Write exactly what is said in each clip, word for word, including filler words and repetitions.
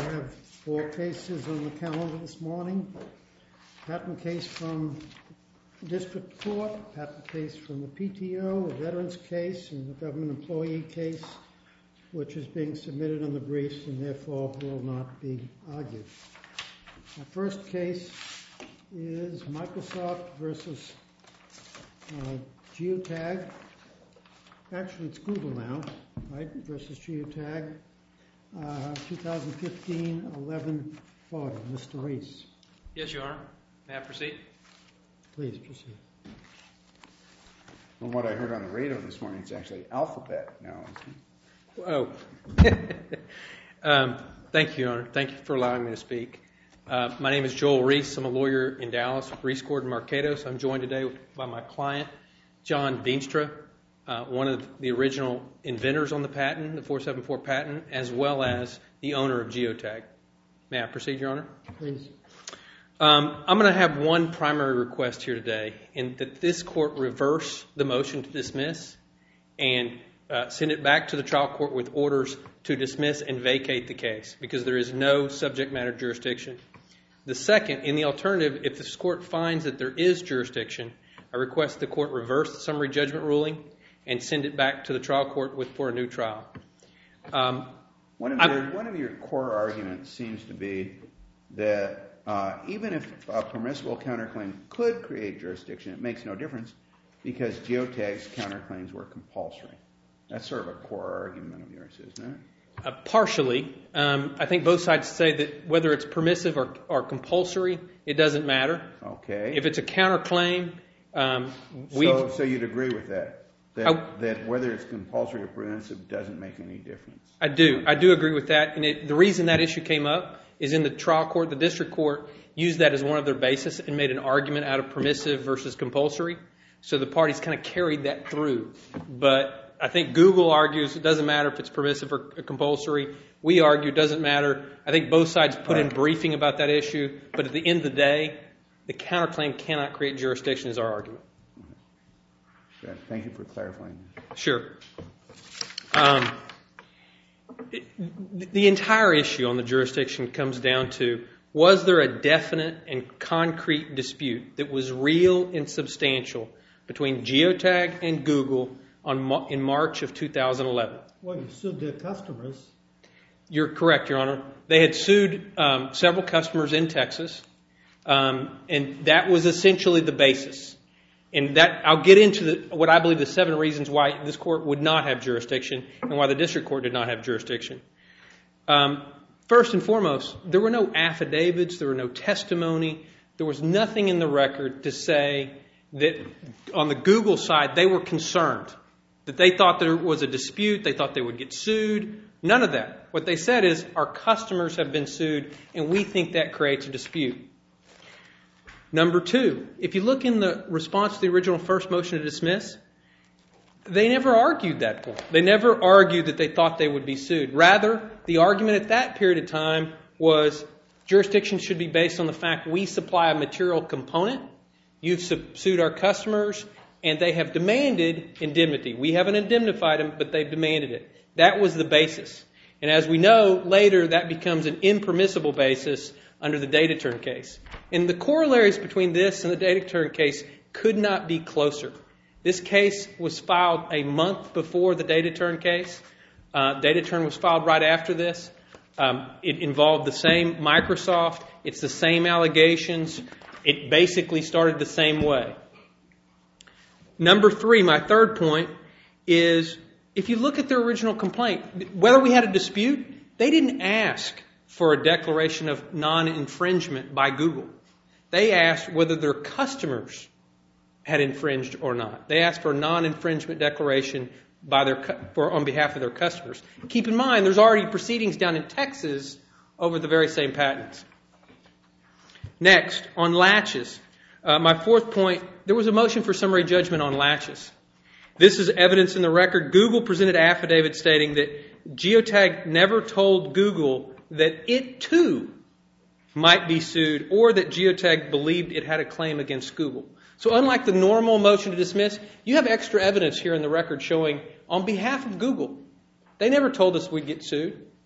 have four cases on the calendar this morning. Patent case from District Court, patent case from the P T O, a veterans case, and the government employee case, which is being submitted on the briefs and therefore will not be argued. Our first case is Microsoft versus uh, Geotag. Actually, it's Google now, right, versus Geotag. Uh, twenty fifteen eleven forty. Mister Reese. Yes, Your Honor. May I proceed? Please proceed. From what I heard on the radio this morning, it's actually Alphabet now. Oh. um, thank you, Your Honor. Thank you for allowing me to speak. Uh, my name is Joel Reese. I'm a lawyer in Dallas with Reese Gordon Marcados. I'm joined today by my client, John Veenstra, uh, one of the original inventors on the patent, the four seventy-four patent, as well as the owner of Geotag. May I proceed, Your Honor? Please. Um, I'm going to have one primary request here today, in that this court reverse the motion to dismiss and uh, send it back to the trial court with orders to dismiss and vacate the case, because there is no subject matter jurisdiction. The second, in the alternative, if this court finds that there is jurisdiction, I request the court reverse the summary judgment ruling and send it back to the trial court with, for a new trial. Um, one, of your, one of your core arguments seems to be that uh, even if a permissible counterclaim could create jurisdiction, it makes no difference because Geotag's counterclaims were compulsory. That's sort of a core argument of yours, isn't it? Uh, partially. Um, I think both sides say that whether it's permissive or, or compulsory, it doesn't matter. Okay. If it's a counterclaim, um, we. So, so you'd agree with that? That, I, that whether it's compulsory or permissive doesn't make any difference? I do. I do agree with that. And it, the reason that issue came up is in the trial court, the district court used that as one of their bases and made an argument out of permissive versus compulsory. So the parties kind of carried that through. But I think Google argues it doesn't matter if it's permissive or compulsory. We argue it doesn't matter. I think both sides put right. in briefing about that issue. But at the end of the day, the counterclaim cannot create jurisdiction is our argument. Okay. Thank you for clarifying that. Sure. Um, it, the entire issue on the jurisdiction comes down to, was there a definite and concrete dispute that was real and substantial between Geotag and Google on, in March of two thousand eleven. Well, you sued their customers. You're correct, Your Honor. They had sued um, several customers in Texas, um, and that was essentially the basis. And that I'll get into the, what I believe the seven reasons why this court would not have jurisdiction and why the district court did not have jurisdiction. Um, first and foremost, there were no affidavits, there were no testimony, there was nothing in the record to say that on the Google side they were concerned, that they thought there was a dispute, they thought they would get sued. None of that. What they said is, our customers have been sued and we think that creates a dispute. Number two, if you look in the response to the original first motion to dismiss, they never argued that point. They never argued that they thought they would be sued. Rather, the argument at that period of time was jurisdiction should be based on the fact we supply a material component, you've sued our customers, and they have demanded indemnity. We haven't indemnified them, but they've demanded it. That was the basis. And as we know, later that becomes an impermissible basis under the Dataturn case. And the corollaries between this and the Dataturn case could not be closer. This case was filed a month before the Dataturn case. Uh, Dataturn was filed right after this. Um, it involved the same Microsoft. It's the same allegations. It basically started the same way. Number three, my third point, is if you look at their original complaint, whether we had a dispute, they didn't ask for a declaration of non-infringement by Google. They asked whether their customers had infringed or not. They asked for a non-infringement declaration by their for, on behalf of their customers. Keep in mind, there's already proceedings down in Texas over the very same patents. Next, on latches. Uh, my fourth point, there was a motion for summary judgment on latches. This is evidence in the record. Google presented affidavit stating that Geotag never told Google that it too might be sued or that Geotag believed it had a claim against Google. So unlike the normal motion to dismiss, you have extra evidence here in the record showing on behalf of Google, they never told us we'd get sued.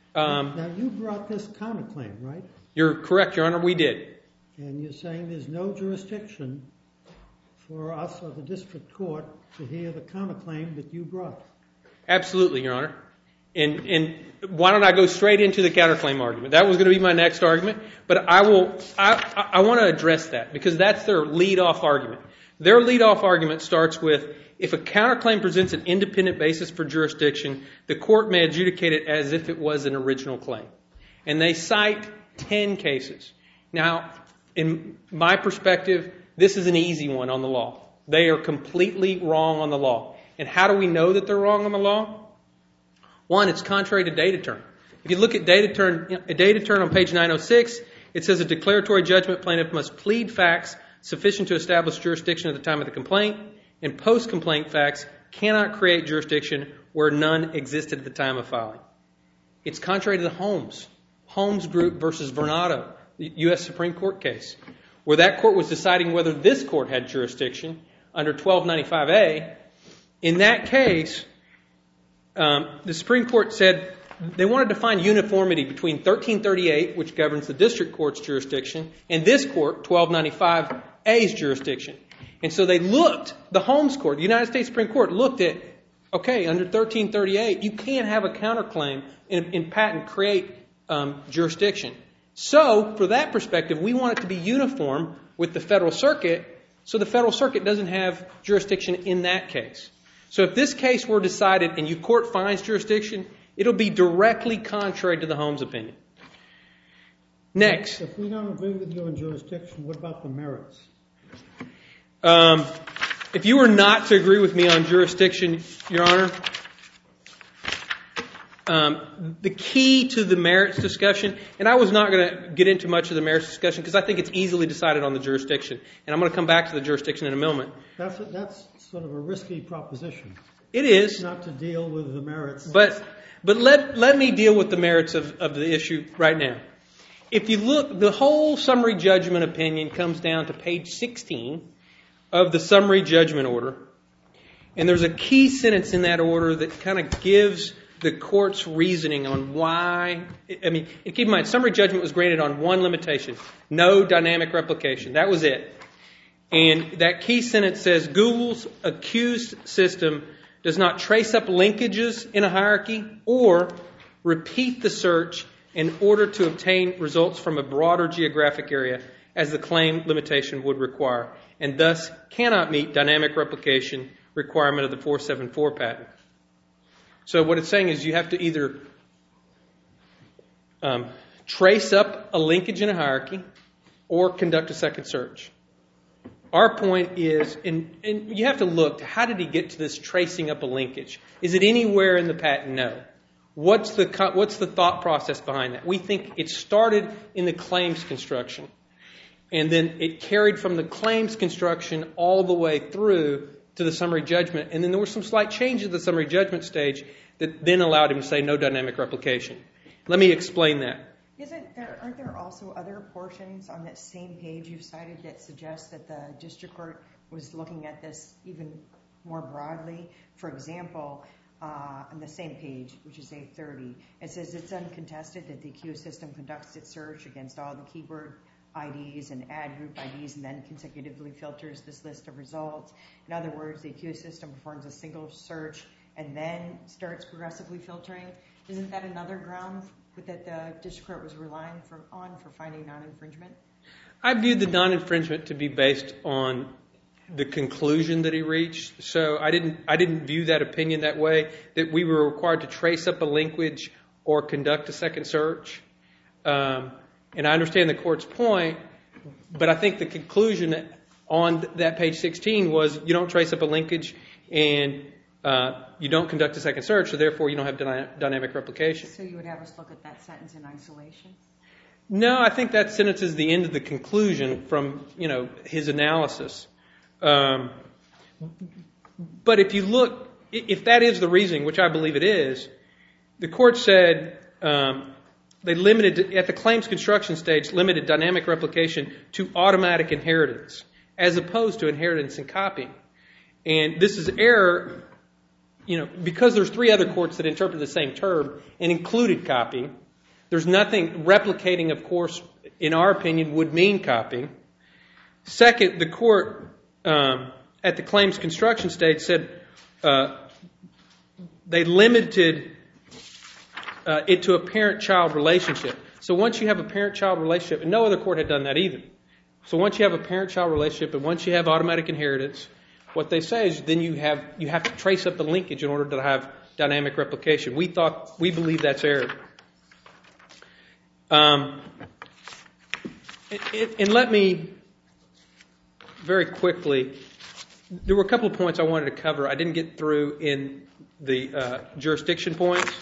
Um, now, you brought this counterclaim, right? You're correct, Your Honor, we did. And you're saying there's no jurisdiction for us or the district court to hear the counterclaim that you brought. Absolutely, Your Honor. And, and why don't I go straight into the counterclaim argument? That was going to be my next argument, but I will. I, I, I want to address that because that's their lead-off argument. Their lead-off argument starts with, if a counterclaim presents an independent basis for jurisdiction, the court may adjudicate it as if it was an original claim. And they cite ten cases. Now, in my perspective, this is an easy one on the law. They are completely wrong on the law. And how do we know that they're wrong on the law? One, it's contrary to data turn. If you look at data turn, a data turn on page nine oh six, it says a declaratory judgment plaintiff must plead facts sufficient to establish jurisdiction at the time of the complaint, and post-complaint facts cannot create jurisdiction where none existed at the time of filing. It's contrary to the Holmes. Holmes Group versus Vernado, the U S Supreme Court case, where that court was deciding whether this court had jurisdiction under twelve ninety-five A. In that case, um, the Supreme Court said they wanted to find uniformity between thirteen thirty-eight, which governs the district court's jurisdiction, and this court, twelve ninety-five A's jurisdiction. And so they looked, the Holmes Court, the United States Supreme Court looked at, okay, under thirteen thirty-eight, you can't have a counterclaim in, in patent create um, jurisdiction. So, for that perspective, we want it to be uniform with the Federal Circuit, so the Federal Circuit doesn't have jurisdiction in that case. So if this case were decided and you court finds jurisdiction, it'll be directly contrary to the Holmes opinion. Next. If we don't agree with you on jurisdiction, what about the merits? Um, if you were not to agree with me on jurisdiction, Your Honor, um, the key to the merits discussion, and I was not going to get into much of the merits discussion because I think it's easily decided on the jurisdiction. And I'm going to come back to the jurisdiction in a moment. That's, a, that's sort of a risky proposition. It is. Not to deal with the merits. But but let, let me deal with the merits of, of the issue right now. If you look, the whole summary judgment opinion comes down to page sixteen of the summary judgment order. And there's a key sentence in that order that kind of gives the court's reasoning on why. I mean, keep in mind, summary judgment was granted on one limitation, no dynamic replication. That was it. And that key sentence says, Google's accused system does not trace up linkages in a hierarchy or repeat the search in order to obtain results from a broader geographic area as the claim limitation would require, and thus cannot meet dynamic replication requirement of the four seventy-four patent. So what it's saying is you have to either um, trace up a linkage in a hierarchy or conduct a second search. Our point is, and, and you have to look, how did he get to this tracing up a linkage? Is it anywhere in the patent? No. What's the what's the thought process behind that? We think it started in the claims construction. And then it carried from the claims construction all the way through to the summary judgment. And then there were some slight changes at the summary judgment stage that then allowed him to say no dynamic replication. Let me explain that. Isn't there, aren't there also other portions on that same page you've cited that suggest that the district court was looking at this even more broadly? For example, uh, on the same page, which is A thirty, it says it's uncontested that the accused system conducts its search against all the keyword I Ds and add group I Ds and then consecutively filters this list of results. In other words, the accused system performs a single search and then starts progressively filtering. Isn't that another ground that the district court was relying for, on for finding non-infringement? I viewed the non-infringement to be based on the conclusion that he reached. So I didn't I didn't view that opinion that way, that we were required to trace up a linkage or conduct a second search. Um, and I understand the court's point, but I think the conclusion on that page sixteen was you don't trace up a linkage and uh, you don't conduct a second search, so therefore you don't have dyna- dynamic replication. So you would have us look at that sentence in isolation? No, I think that sentence is the end of the conclusion from, you know, his analysis. Um, but if you look, if that is the reasoning, which I believe it is, the court said um, they limited, at the claims construction stage, limited dynamic replication to automatic inheritance as opposed to inheritance and copying. And this is error. you know, because there's three other courts that interpret the same term and included copying, there's nothing replicating, of course, in our opinion, would mean copying. Second, the court um, at the claims construction stage said uh, they limited uh, it to a parent-child relationship. So once you have a parent-child relationship, and no other court had done that either. So once you have a parent-child relationship and once you have automatic inheritance, what they say is then you have you have to trace up the linkage in order to have dynamic replication. We thought we believe that's error. Um, and, and let me very quickly. There were a couple of points I wanted to cover. I didn't get through in the uh, jurisdiction points.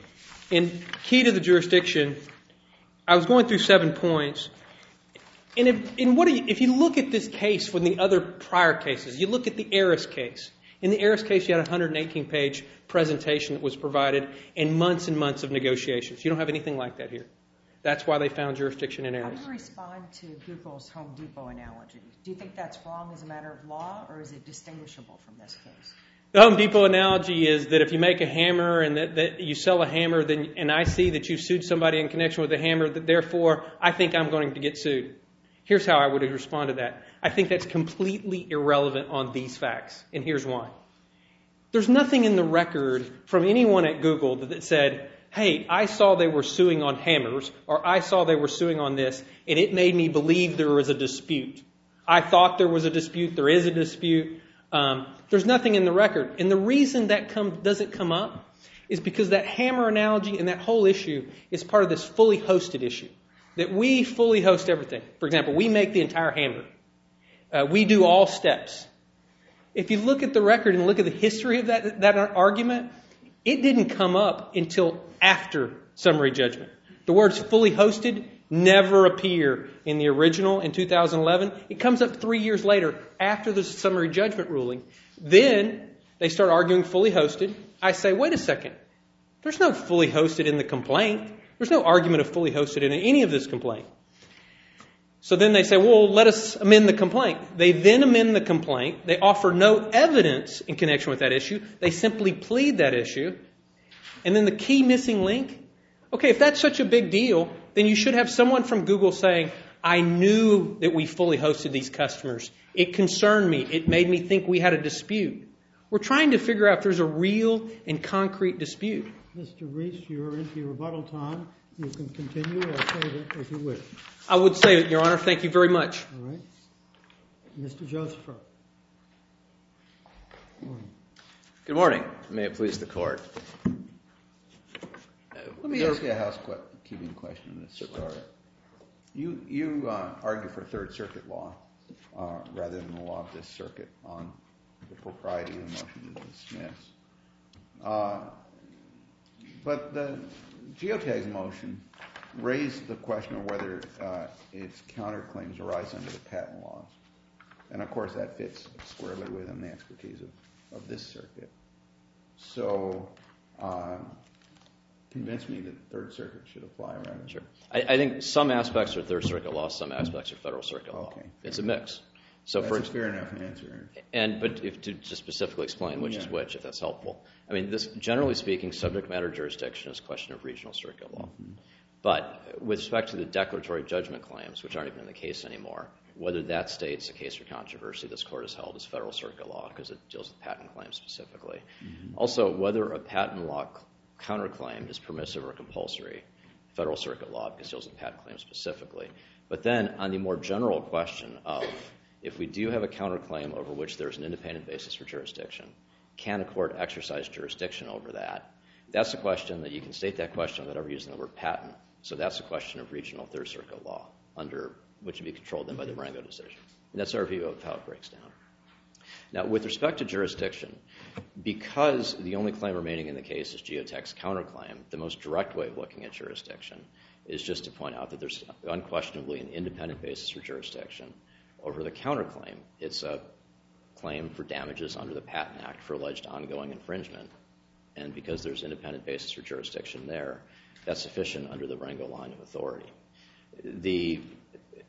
In key to the jurisdiction, I was going through seven points. And if, and what do you, if you look at this case from the other prior cases, you look at the Eris case. In the Eris case, you had a one hundred eighteen page presentation that was provided and months and months of negotiations. You don't have anything like that here. That's why they found jurisdiction in Eris. How do you respond to Google's Home Depot analogy? Do you think that's wrong as a matter of law, or is it distinguishable from this case? The Home Depot analogy is that if you make a hammer and that, that you sell a hammer, then and I see that you sued somebody in connection with the hammer, that therefore I think I'm going to get sued. Here's how I would respond to that. I think that's completely irrelevant on these facts, and here's why. There's nothing in the record from anyone at Google that said, hey, I saw they were suing on hammers, or I saw they were suing on this, and it made me believe there was a dispute. I thought there was a dispute. There is a dispute. Um, there's nothing in the record. And the reason that come, doesn't come up is because that hammer analogy and that whole issue is part of this fully hosted issue. That we fully host everything. For example, we make the entire hammer. Uh, we do all steps. If you look at the record and look at the history of that, that argument, it didn't come up until after summary judgment. The words fully hosted never appear in the original in two thousand eleven. It comes up three years later after the summary judgment ruling. Then they start arguing fully hosted. I say, wait a second. There's no fully hosted in the complaint. There's no argument of fully hosted in any of this complaint. So then they say, well, let us amend the complaint. They then amend the complaint. They offer no evidence in connection with that issue. They simply plead that issue. And then the key missing link, okay, if that's such a big deal, then you should have someone from Google saying, I knew that we fully hosted these customers. It concerned me. It made me think we had a dispute. We're trying to figure out if there's a real and concrete dispute. Mister Reese, you're into your rebuttal time. You can continue or say that if you wish. I would say it, Your Honor. Thank you very much. All right. Mister Joseph. Good morning. May it please the Court. Let me ask you a housekeeping question on this start. You, you uh, argue for Third Circuit law uh, rather than the law of this circuit on the propriety of the motion to dismiss. Uh, but the Geotag's motion raised the question of whether uh, its counterclaims arise under the patent laws. And, of course, that fits squarely within the expertise of, of this circuit. So uh, convince me that Third Circuit should apply rather than... Sure. I, I think some aspects are Third Circuit law, some aspects are Federal Circuit law. Okay. It's a mix. So That's for, a fair enough answer. And but if to just specifically explain which yeah. is which, if that's helpful. I mean, this generally speaking, subject matter jurisdiction is a question of regional circuit law. Mm-hmm. But with respect to the declaratory judgment claims, which aren't even in the case anymore, whether that states a case for controversy, this Court has held as Federal Circuit law because it deals with patent claims specifically. Mm-hmm. Also, whether a patent law counterclaim is permissive or compulsory, Federal Circuit law because it deals with patent claims specifically. But then on the more general question of if we do have a counterclaim over which there's an independent basis for jurisdiction, can a court exercise jurisdiction over that? That's a question that you can state that question without ever using the word patent. So that's a question of regional Third Circuit law, under which would be controlled then by the Rango decision. And that's our view of how it breaks down. Now, with respect to jurisdiction, because the only claim remaining in the case is Geotag's counterclaim, the most direct way of looking at jurisdiction is just to point out that there's unquestionably an independent basis for jurisdiction over the counterclaim. It's a claim for damages under the Patent Act for alleged ongoing infringement. And because there's independent basis for jurisdiction there, that's sufficient under the Rango line of authority. The,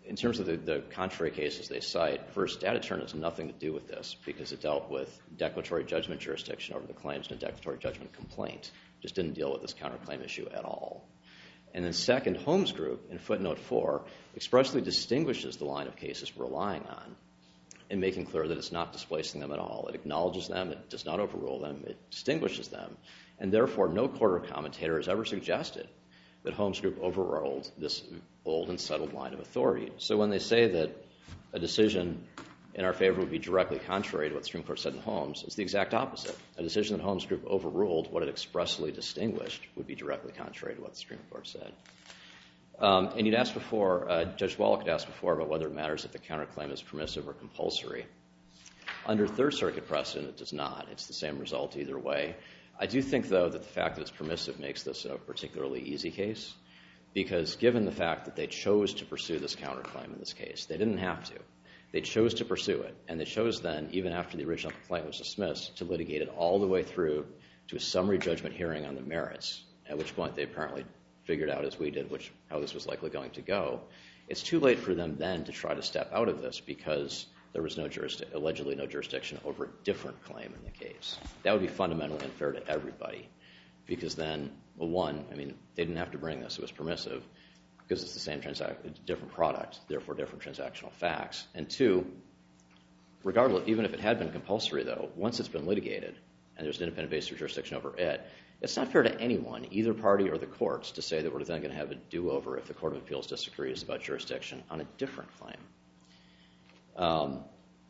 in terms of the, the contrary cases they cite, first, DataTurn has nothing to do with this because it dealt with declaratory judgment jurisdiction over the claims in a declaratory judgment complaint. It just didn't deal with this counterclaim issue at all. And then second, Holmes Group, in footnote four, expressly distinguishes the line of cases we're relying on in making clear that it's not displacing them at all. It acknowledges them. It does not overrule them. It distinguishes them. And therefore, no court or commentator has ever suggested that Holmes Group overruled this old and settled line of authority. So when they say that a decision in our favor would be directly contrary to what the Supreme Court said in Holmes, it's the exact opposite. A decision that Holmes Group overruled, what it expressly distinguished, would be directly contrary to what the Supreme Court said. Um, and you'd asked before, uh, Judge Wallach had asked before about whether it matters if the counterclaim is permissive or compulsory. Under Third Circuit precedent, it does not. It's the same result either way. I do think, though, that the fact that it's permissive makes this a particularly easy case, because given the fact that they chose to pursue this counterclaim in this case, they didn't have to. They chose to pursue it, and they chose then, even after the original complaint was dismissed, to litigate it all the way through to a summary judgment hearing on the merits, at which point they apparently figured out, as we did, which how this was likely going to go. It's too late for them then to try to step out of this because there was no jurisdi- allegedly no jurisdiction over a different claim in the case. That would be fundamentally unfair to everybody because then, well, one, I mean, they didn't have to bring this. It was permissive because it's the same transaction, different product, therefore different transactional facts. And two, regardless, even if it had been compulsory, though, once it's been litigated and there's an independent basis of jurisdiction over it, it's not fair to anyone, either party or the courts, to say that we're then going to have a do-over if the Court of Appeals disagrees about jurisdiction on a different claim. Um,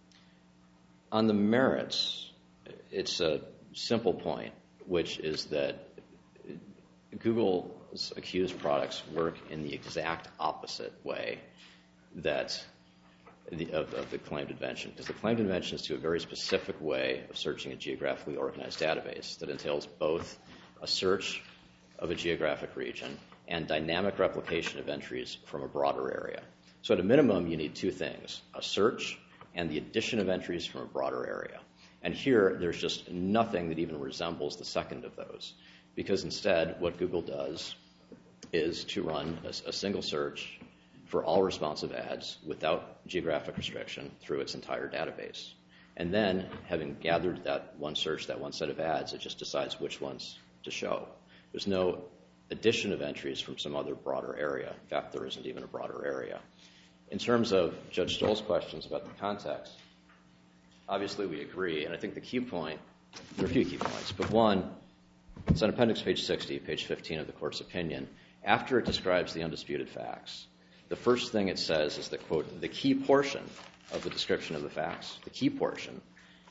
on the merits, it's a simple point, which is that Google's accused products work in the exact opposite way that the, of, of the claimed invention, because the claimed invention is to a very specific way of searching a geographically organized database that entails both a search of a geographic region and dynamic replication of entries from a broader area. So at a minimum, you need two things, a search and the addition of entries from a broader area. And here, there's just nothing that even resembles the second of those, because instead, what Google does is to run a, a single search for all responsive ads without geographic restriction through its entire database. And then, having gathered that one search, that one set of ads, it just decides which ones to show. There's no addition of entries from some other broader area. In fact, there isn't even a broader area. In terms of Judge Stoll's questions about the context, obviously we agree, and I think the key point, there are a few key points, but one, it's on appendix page sixty, page fifteen of the court's opinion. After it describes the undisputed facts, the first thing it says is that, quote, the key portion of the description of the facts, the key portion,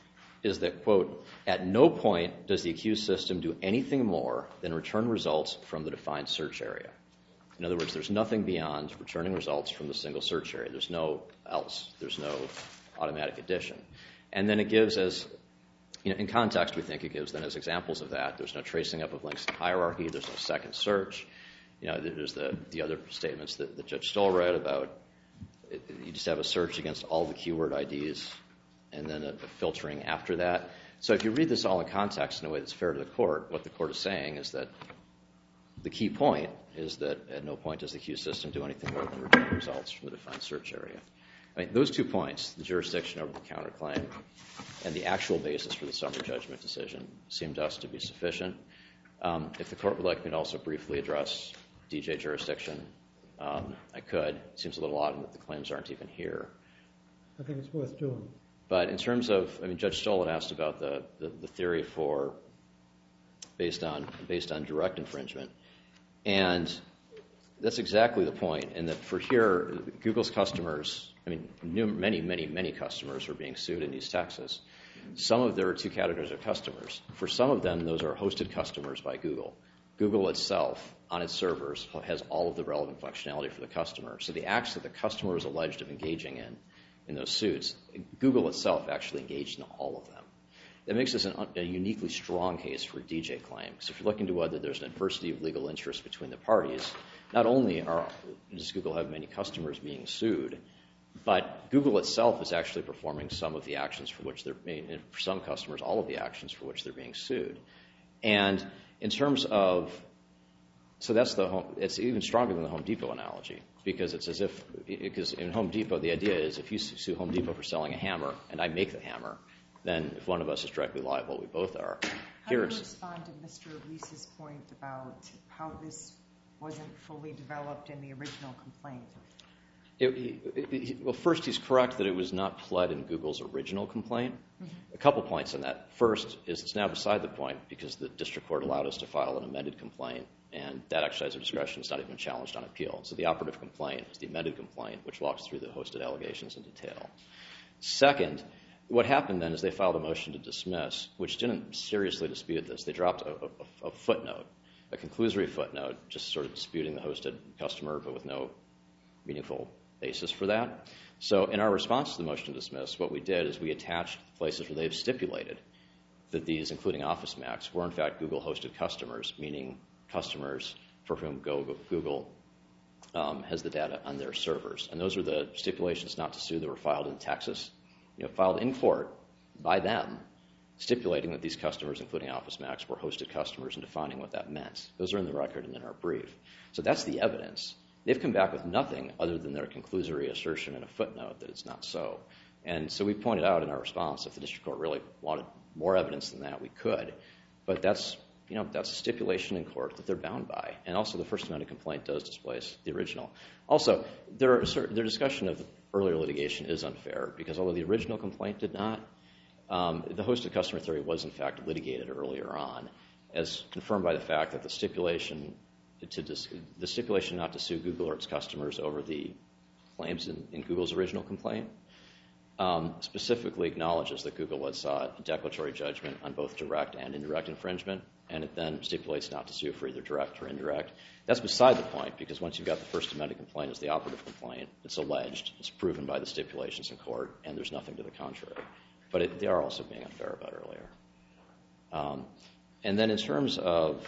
is that, quote, at no point does the accused system do anything more than return results from the defined search area. In other words, there's nothing beyond returning results from the single search area. There's no else. There's no automatic addition. And then it gives as, you know, in context, we think it gives then as examples of that. There's no tracing up of links in hierarchy. There's no second search. You know, there's the, the other statements that, that Judge Stoll read about it, you just have a search against all the keyword I Ds and then a, a filtering after that. So if you read this all in context in a way that's fair to the court, what the court is saying is that the key point is that at no point does the accused system do anything more than return results from the defined search area. I mean, those two points, the jurisdiction over the counterclaim and the actual basis for the summary judgment decision, seem to us to be sufficient. Um, if the court would like me to also briefly address D J jurisdiction, um, I could. It seems a little odd that the claims aren't even here. I think it's worth doing. But in terms of, I mean, Judge Stoll had asked about the, the, the theory for based on based on direct infringement, and that's exactly the point. And that for here, Google's customers, I mean, new, many, many, many customers are being sued in East Texas. Some of there are two categories of customers. For some of them, those are hosted customers by Google. Google itself, on its servers, has all of the relevant functionality for the customer. So the acts that the customer is alleged of engaging in, in those suits, Google itself actually engaged in all of them. That makes this an, a uniquely strong case for a D J claim. Because if you're looking to whether there's an adversity of legal interest between the parties, not only are, does Google have many customers being sued, but Google itself is actually performing some of the actions for which they're being, for some customers, all of the actions for which they're being sued. And in terms of So that's the home, it's even stronger than the Home Depot analogy, because it's as if, because in Home Depot, the idea is if you sue Home Depot for selling a hammer and I make the hammer, then if one of us is directly liable, we both are. How do you respond to Mister Reese's point about how this wasn't fully developed in the original complaint? It, it, it, well, first, he's correct that it was not pled in Google's original complaint. Mm-hmm. A couple points on that. First is it's now beside the point because the district court allowed us to file an amended complaint, and that exercise of discretion is not even challenged on appeal. So the operative complaint is the amended complaint, which walks through the hosted allegations in detail. Second, what happened then is they filed a motion to dismiss, which didn't seriously dispute this. They dropped a, a, a footnote, a conclusory footnote, just sort of disputing the hosted customer, but with no meaningful basis for that. So in our response to the motion to dismiss, what we did is we attached places where they've stipulated that these, including Office Max, were in fact Google-hosted customers, meaning customers for whom Google um, has the data on their servers. And those are the stipulations not to sue that were filed in Texas, you know, filed in court by them, stipulating that these customers, including Office Max, were hosted customers and defining what that meant. Those are in the record and in our brief. So that's the evidence. They've come back with nothing other than their conclusory assertion and a footnote that it's not so. And so we pointed out in our response, if the district court really wanted more evidence than that, we could. But that's, you know, that's a stipulation in court that they're bound by. And also the First Amendment complaint does displace the original. Also, their, their discussion of earlier litigation is unfair because although the original complaint did not, um, the hosted customer theory was in fact litigated earlier on, as confirmed by the fact that the stipulation to dis- the stipulation not to sue Google or its customers over the claims in, in Google's original complaint um, specifically acknowledges that Google had sought a declaratory judgment on both direct and indirect infringement, and it then stipulates not to sue for either direct or indirect. That's beside the point because once you've got the First Amendment complaint as the operative complaint, it's alleged, it's proven by the stipulations in court, and there's nothing to the contrary. But it, they are also being unfair about earlier. Um, and then in terms of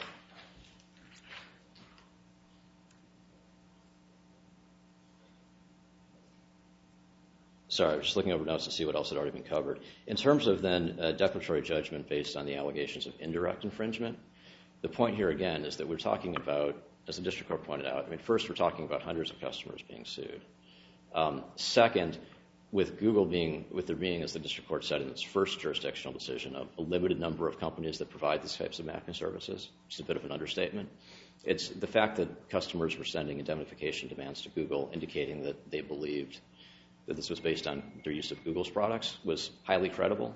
Sorry, I was just looking over notes to see what else had already been covered. In terms of then uh, declaratory judgment based on the allegations of indirect infringement, the point here again is that we're talking about, as the district court pointed out, I mean, first we're talking about hundreds of customers being sued. Um, second, with Google being, with there being, as the district court said in its first jurisdictional decision, a, a limited number of companies that provide these types of mapping services, which is a bit of an understatement. It's the fact that customers were sending indemnification demands to Google indicating that they believed that this was based on their use of Google's products was highly credible.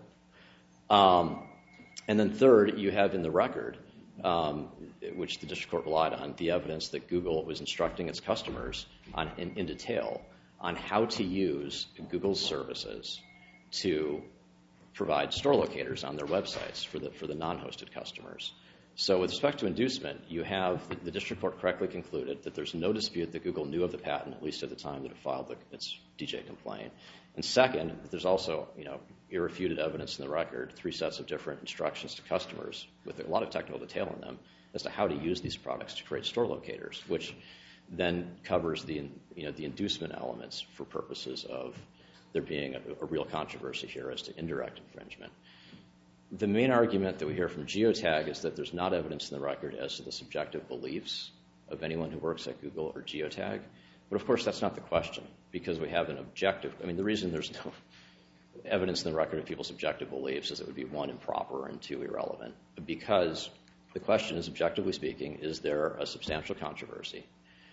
Um, and then third, you have in the record, um, which the district court relied on, the evidence that Google was instructing its customers on, in, in detail on how to use Google's services to provide store locators on their websites for the, for the non-hosted customers. So with respect to inducement, you have the, the district court correctly concluded that there's no dispute that Google knew of the patent, at least at the time that it filed the, its D J complaint. And second, there's also, you know, irrefuted evidence in the record, three sets of different instructions to customers with a lot of technical detail in them as to how to use these products to create store locators, which then covers the, you know, the inducement elements for purposes of there being a, a real controversy here as to indirect infringement. The main argument that we hear from Geotag is that there's not evidence in the record as to the subjective beliefs of anyone who works at Google or Geotag. But of course, that's not the question because we have an objective. I mean, the reason there's no evidence in the record of people's subjective beliefs is it would be one, improper, and two, irrelevant. Because the question is, objectively speaking, is there a substantial controversy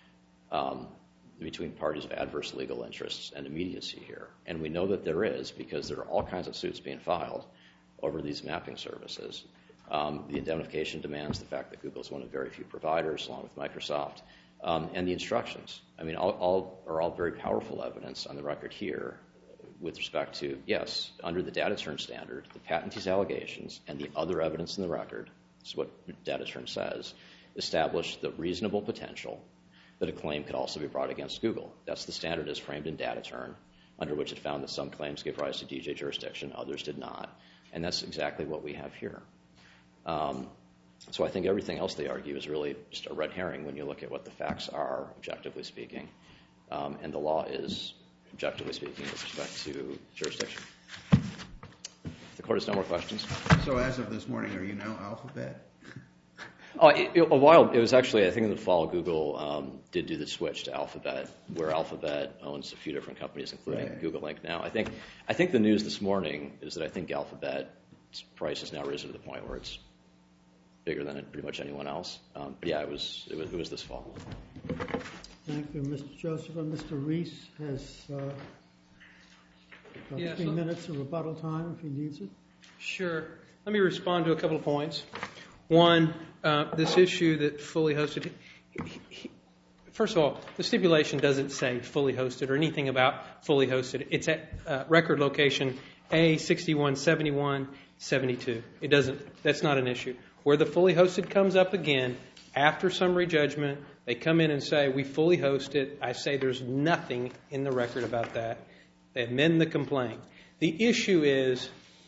um, between parties of adverse legal interests and immediacy here? And we know that there is because there are all kinds of suits being filed over these mapping services. Um, the indemnification demands, the fact that Google is one of very few providers, along with Microsoft, um, and the instructions. I mean, all, all are all very powerful evidence on the record here with respect to, yes, under the data turn standard, the patentee's allegations and the other evidence in the record, this is what data turn says, establish the reasonable potential that a claim could also be brought against Google. That's the standard as framed in data turn, under which it found that some claims gave rise to D J jurisdiction, others did not. And that's exactly what we have here. Um, so I think everything else they argue is really just a red herring when you look at what the facts are, objectively speaking. Um, and the law is, objectively speaking, with respect to jurisdiction. If the court has no more questions. So as of this morning, are you now Alphabet? Oh, it, a while. It was actually, I think, in the fall, Google um, did do the switch to Alphabet, where Alphabet owns a few different companies, including right. Google Inc. Now, I think, I think the news this morning is that I think Alphabet's price has now risen to the point where it's bigger than pretty much anyone else. Um, but yeah, it was, it was it was this fall. Thank you, Mister Joseph. And Mister Reese has uh, about yeah, three so, minutes of rebuttal time if he needs it. Sure. Let me respond to a couple of points. One, uh, this issue that fully hosted. He, he, first of all, the stipulation doesn't say fully hosted or anything about fully hosted. It's at uh, record location A sixty-one seventy-one seventy-two. It doesn't. That's not an issue. Where the fully hosted comes up again after summary judgment, they come in and say we fully host it. I say there's nothing in the record about that. They amend the complaint. The issue is.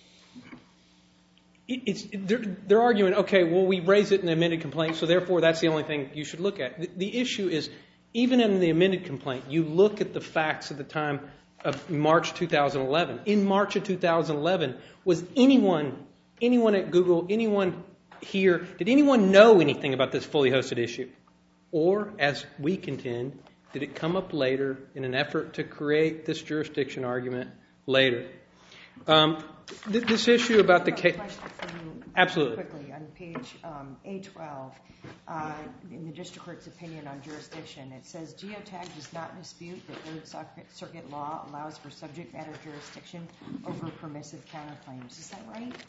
It's, they're, they're arguing, okay, well, we raise it in the amended complaint, so therefore that's the only thing you should look at. The, the issue is, even in the amended complaint, you look at the facts at the time of March two thousand eleven. In March of two thousand eleven, was anyone, anyone at Google, anyone here, did anyone know anything about this fully hosted issue? Or, as we contend, did it come up later in an effort to create this jurisdiction argument later? Um, th- this issue about the case. Absolutely. Quickly, on page um, A twelve, uh, in the district court's opinion on jurisdiction, it says Geotag does not dispute that Third Circuit law allows for subject matter jurisdiction over permissive counterclaims. Is that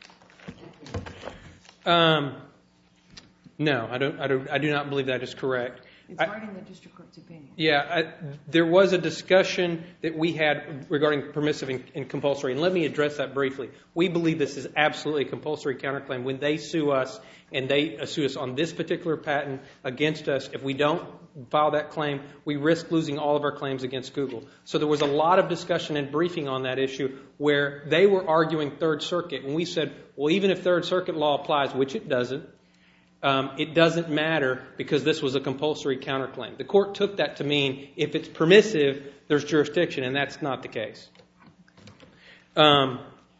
right? Um, no, I don't. I don't. I do not believe that is correct. It's I, right in the district court's opinion. Yeah, I, there was a discussion that we had regarding permissive and, and compulsory, and let me address that briefly. We believe this is absolutely a compulsory counterclaim. When they sue us, and they sue us on this particular patent against us, if we don't file that claim, we risk losing all of our claims against Google. So there was a lot of discussion and briefing on that issue where they were arguing Third Circuit, and we said, well, even if Third Circuit law applies, which it doesn't, Um, it doesn't matter because this was a compulsory counterclaim. The court took that to mean if it's permissive, there's jurisdiction, and that's not the case. Um,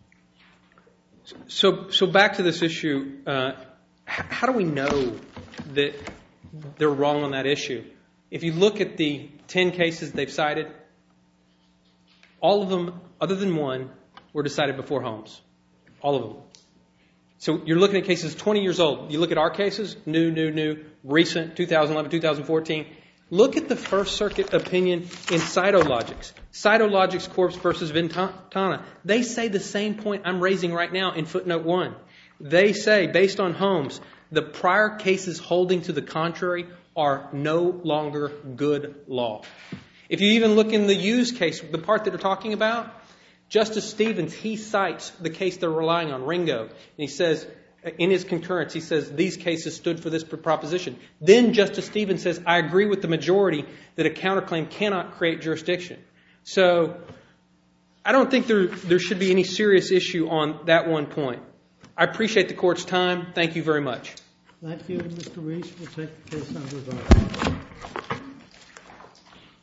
so, so back to this issue, uh, h- how do we know that they're wrong on that issue? If you look at the ten cases they've cited, all of them, other than one, were decided before Holmes. All of them. So you're looking at cases twenty years old. You look at our cases, new, new, new, recent, two thousand eleven, two thousand fourteen. Look at the First Circuit opinion in Cytologics. Cytologics Corp versus Ventana. They say the same point I'm raising right now in footnote one. They say, based on Holmes, the prior cases holding to the contrary are no longer good law. If you even look in the Hughes case, the part that they're talking about, Justice Stevens, he cites the case they're relying on, Ringo. And he says, in his concurrence, he says, these cases stood for this proposition. Then Justice Stevens says, I agree with the majority that a counterclaim cannot create jurisdiction. So I don't think there, there should be any serious issue on that one point. I appreciate the court's time. Thank you very much. Thank you, Mister Reese. We'll take the case under review.